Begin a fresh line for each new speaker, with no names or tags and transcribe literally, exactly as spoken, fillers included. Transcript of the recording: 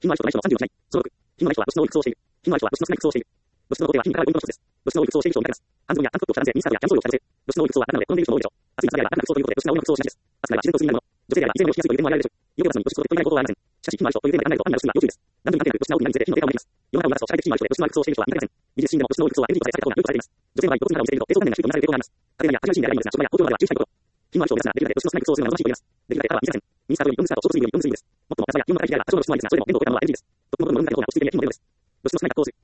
品のある人とない人のさんじゅうをしない。そのろく、品のない人は物質の理屈をしている。品のある人は物質の少ない理屈をしている。物質の肯定は品に関わるポイントの一つです。物質の理屈をしている人を見かけます。半分や反復とした男性、ミニスカートやキャンプ装備を着た女性。物質の理屈をはなので好んでいる人も多いでしょう。暑い夏場や楽な服装ということで物質が多いの服装をしないです。暑くなれば自然と水になるもの。女性であれば以前をしやすいという点も挙げられるでしょう。色気出すのに物質と取り込めないことはありません。しかし、品のある人という点で考えると案外薄いが要注意です。男女に関係なく物質が多くなるにつれて品のデータを見ます。世の中を流すと社会的品のある人で物質のある服装をしている人は見かけません。美術シーンでも物質の理屈は エヌジー とされたことがよくされています。女性の場合、没入肌を見せていると映像関連が宗教になされる傾向があります。家庭内やカジュアルシーンであればいいのですが、職場や公共場では注意したいこと。品のある人を目指すならできるだけ物質の少ない服装をするのが望ましいと言います。できるだけからは見せません。ミニスカートよりロングスカート、ショートスリーブよりロングスリーブです。もっとも、朝や気温の高い日であれば多少の露出もありですが、それでも面倒をかけるのは エヌジー です。とってものロングな方が落ち着いて見える品の色です。露出の少ない格好をする。